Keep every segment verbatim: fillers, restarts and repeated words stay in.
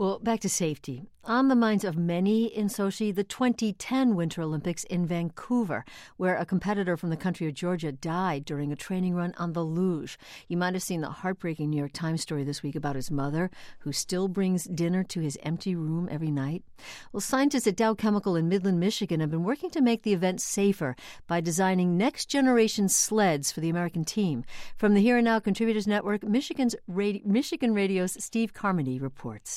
Well, back to safety. On the minds of many in Sochi, the twenty ten Winter Olympics in Vancouver, where a competitor from the country of Georgia died during a training run on the luge. You might have seen the heartbreaking New York Times story this week about his mother, who still brings dinner to his empty room every night. Well, scientists at Dow Chemical in Midland, Michigan have been working to make the event safer by designing next-generation sleds for the American team. From the Here and Now Contributors Network, Michigan's Radio, Michigan Radio's Steve Carmody reports.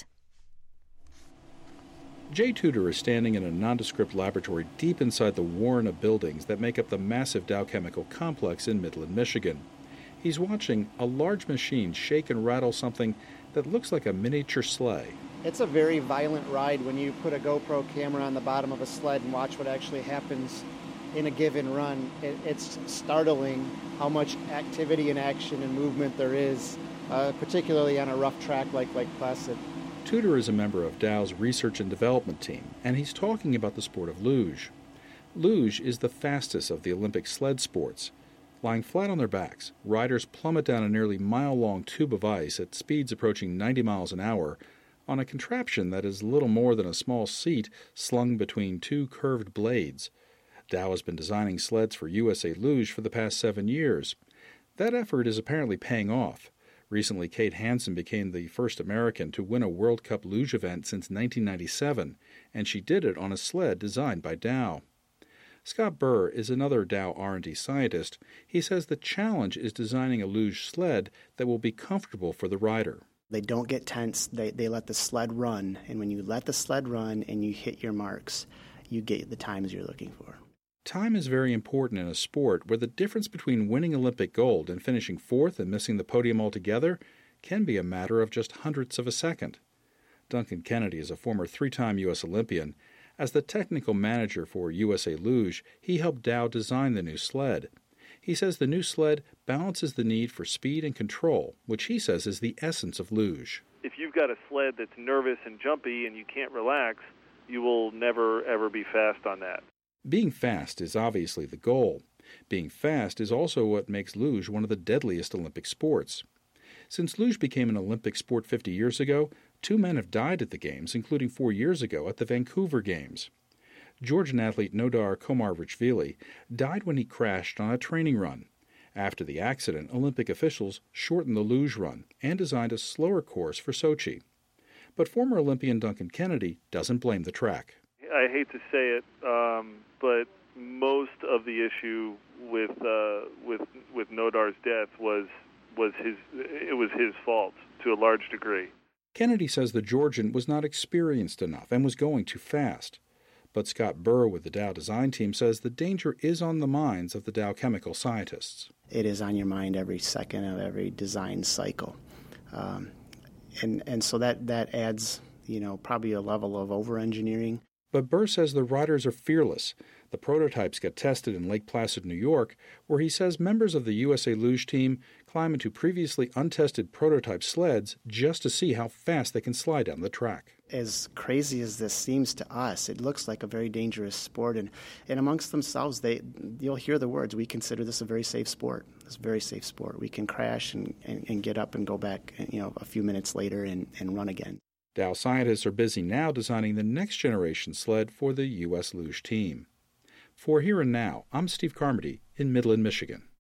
Jay Tudor is standing in a nondescript laboratory deep inside the warren of buildings that make up the massive Dow Chemical complex in Midland, Michigan. He's watching a large machine shake and rattle something that looks like a miniature sleigh. It's a very violent ride when you put a GoPro camera on the bottom of a sled and watch what actually happens in a given run. It, it's startling how much activity and action and movement there is, uh, particularly on a rough track like Lake Placid. Tudor is a member of Dow's research and development team, and he's talking about the sport of luge. Luge is the fastest of the Olympic sled sports. Lying flat on their backs, riders plummet down a nearly mile-long tube of ice at speeds approaching ninety miles an hour on a contraption that is little more than a small seat slung between two curved blades. Dow has been designing sleds for U S A Luge for the past seven years. That effort is apparently paying off. Recently, Kate Hansen became the first American to win a World Cup luge event since nineteen ninety-seven, and she did it on a sled designed by Dow. Scott Burr is another Dow R and D scientist. He says the challenge is designing a luge sled that will be comfortable for the rider. They don't get tense. They, they let the sled run, and when you let the sled run and you hit your marks, you get the times you're looking for. Time is very important in a sport where the difference between winning Olympic gold and finishing fourth and missing the podium altogether can be a matter of just hundredths of a second. Duncan Kennedy is a former three-time U S Olympian. As the technical manager for U S A Luge, he helped Dow design the new sled. He says the new sled balances the need for speed and control, which he says is the essence of luge. If you've got a sled that's nervous and jumpy and you can't relax, you will never, ever be fast on that. Being fast is obviously the goal. Being fast is also what makes luge one of the deadliest Olympic sports. Since luge became an Olympic sport fifty years ago, two men have died at the Games, including four years ago at the Vancouver Games. Georgian athlete Nodar Komarvichvili died when he crashed on a training run. After the accident, Olympic officials shortened the luge run and designed a slower course for Sochi. But former Olympian Duncan Kennedy doesn't blame the track. I hate to say it, um, but most of the issue with uh, with with Nodar's death was was his it was his fault to a large degree. Kennedy says the Georgian was not experienced enough and was going too fast. But Scott Burr with the Dow design team says the danger is on the minds of the Dow Chemical scientists. It is on your mind every second of every design cycle, um, and and so that that adds you know probably a level of over-engineering. But Burr says the riders are fearless. The prototypes get tested in Lake Placid, New York, where he says members of the U S A Luge team climb into previously untested prototype sleds just to see how fast they can slide down the track. As crazy as this seems to us, it looks like a very dangerous sport. And, and amongst themselves, they you'll hear the words, we consider this a very safe sport. It's a very safe sport. We can crash and, and, and get up and go back you know, a few minutes later and, and run again. Dow scientists are busy now designing the next generation sled for the U S Luge team. For Here and Now, I'm Steve Carmody in Midland, Michigan.